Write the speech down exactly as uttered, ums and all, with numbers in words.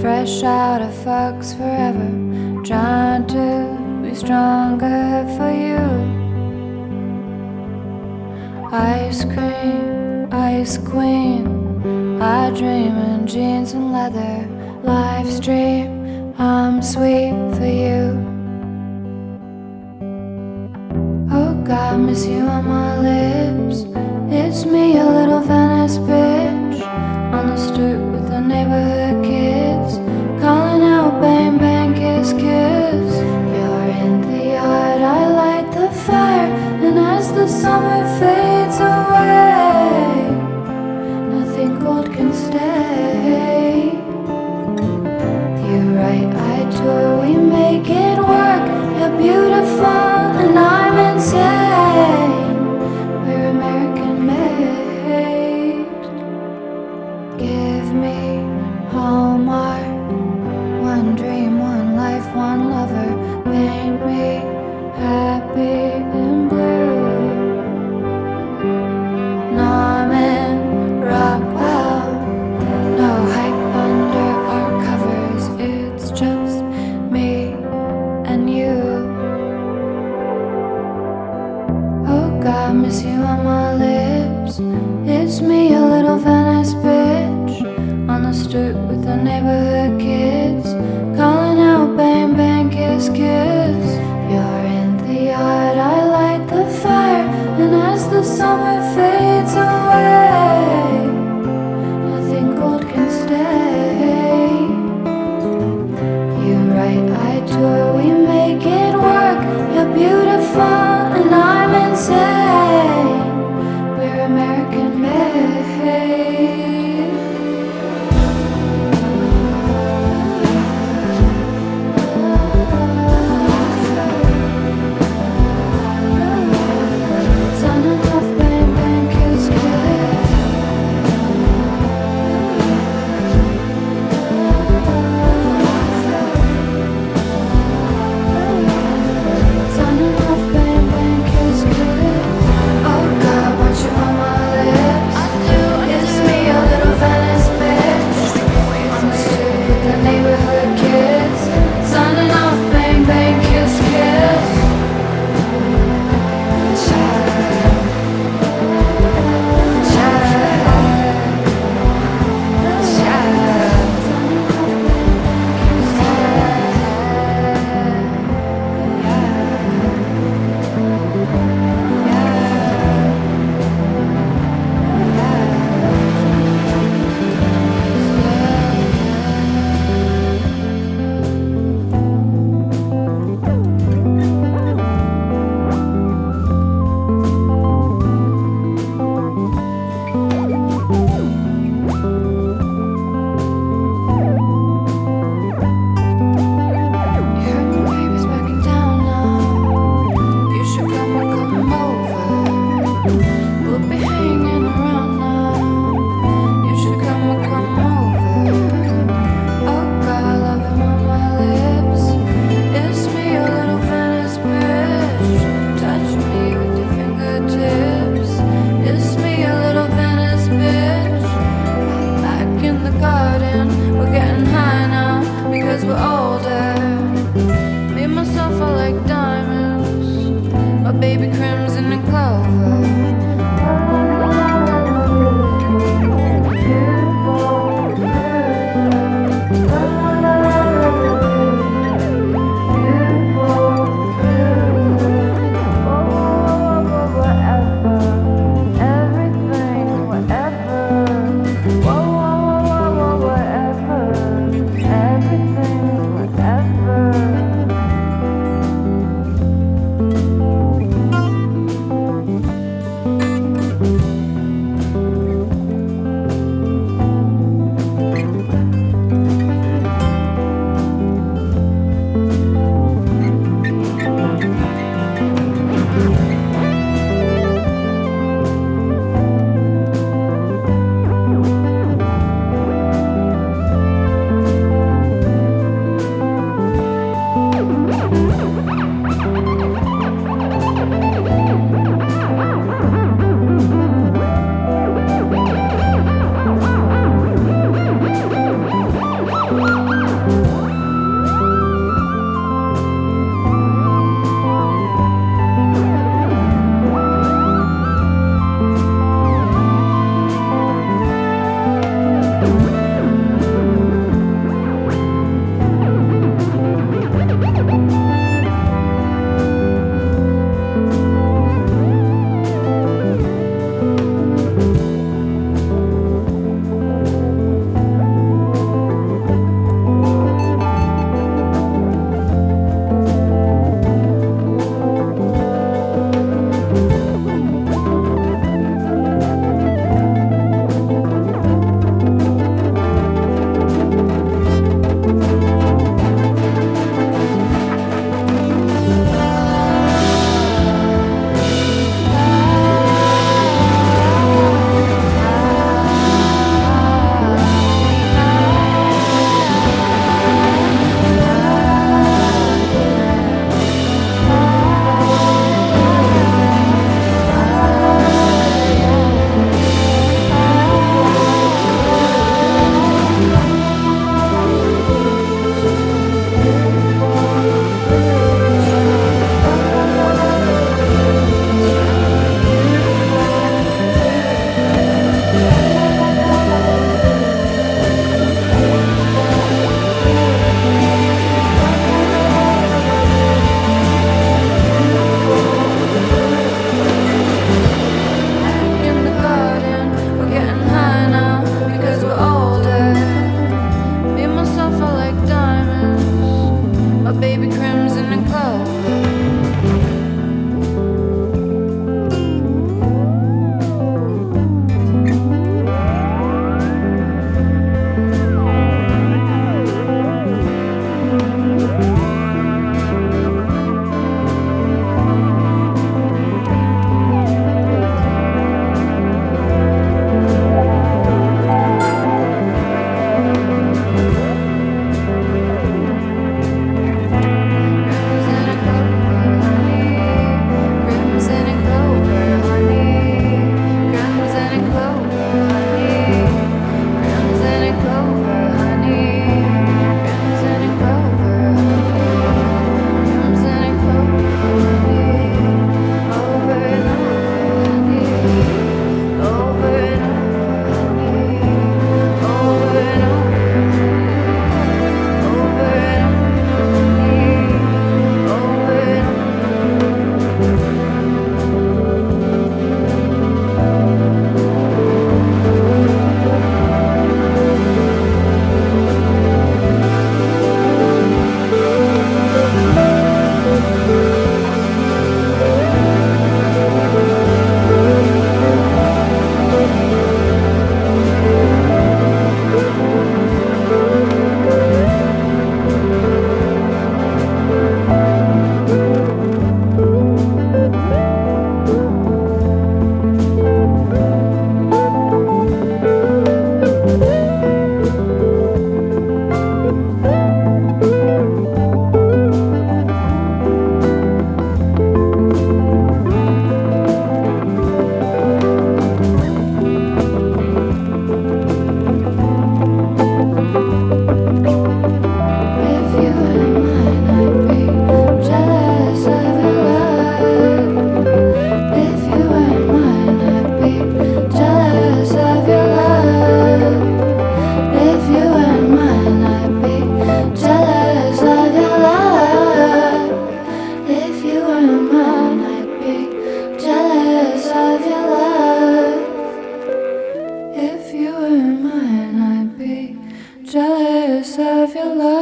fresh out of fucks forever, trying to be stronger for you. Ice cream, ice queen, I dream in jeans and leather. Live stream, I'm sweet for you. Oh God, miss you on my lips. It's me, a little Venice bitch, on the stoop with the neighborhood kids, calling out bang bang kiss kiss. You're in the yard, I light the fire, and as the summer fades away, nothing cold can stay. You're right, I tour, we make it work. You're beautiful and I'm insane. We're American made. Give me Hallmark, one dream, one life, one lover. Paint me happy and blue. Norman Rockwell, no hype under our covers. It's just me and you. Oh God, miss you on my lips. It's me, a little Venice bitch, on the stoop with the neighborhood kids, calling out bang bang kiss kiss. You're in the yard, I light the fire, and as the summer fades away, nothing cold can stay. You're right, I tour, we make it work. You're beautiful and I'm insane. We're American made. a baby crimson and clover. If you were mine, I'd be jealous of your love.